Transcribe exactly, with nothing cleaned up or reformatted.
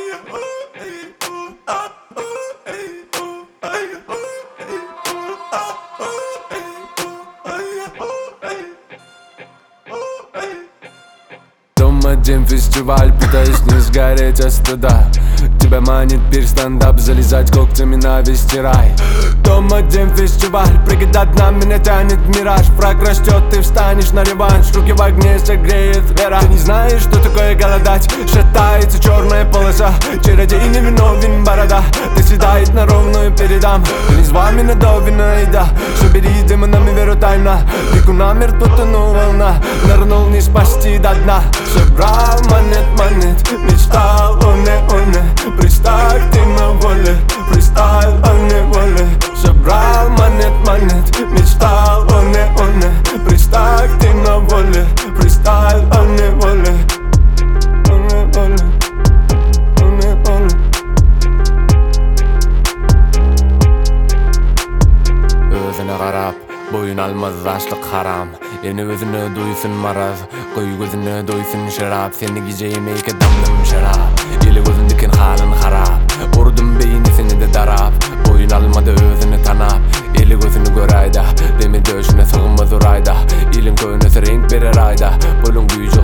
Один фестиваль, пытаюсь не сгореть от стыда. Тебя манит пир, стендап, залезать когтями на вести рай. Дом один фестиваль, прыгать до дна, меня тянет мираж. Фраг растет, ты встанешь на реванш, руки в огне согреет вера. Ты не знаешь, что такое голодать, шатается черная полоса. Чародей невиновен, борода, ты съедает на ровную передам. Ты не с вами надовина еда, собери демонами веру тайна. Реку намертво тону волна, нырнул не спасти до дна. Собрал монет, монет, мечтал о неоне. Представь, ты на воле, фристайл о неволе. Собрал монет, монет, мечтал о неоне. Представь, ты на воле, фристайл о неволе. О неволе, о неволе. Özüne qarab, boyun almaz açlık haram. Yeni özünü duysun maraz, koy gözünü duysun şarap. Seni geceymek adamdım şarap, eli gözündekin halın harap. Vurdum beynisini de darap, boyun almadı özünü tanap. Eli gözünü gör ayda, demi döşüne sığınmaz orayda. İlin köyüne renk verir ayda, bolun gücü